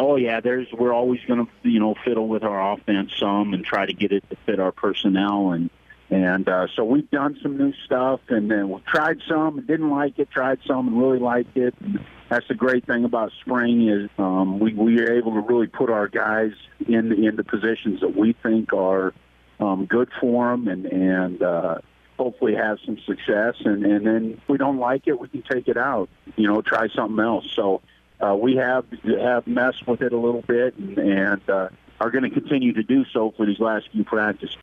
Oh yeah, we're always going to fiddle with our offense some and try to get it to fit our personnel, and so we've done some new stuff, and then we tried some and didn't like it, tried some and really liked it. And that's the great thing about spring is we are able to really put our guys in the positions that we think are good for them, and hopefully have some success. And then if we don't like it, we can take it out, try something else. So. We have messed with it a little bit and are going to continue to do so for these last few practices.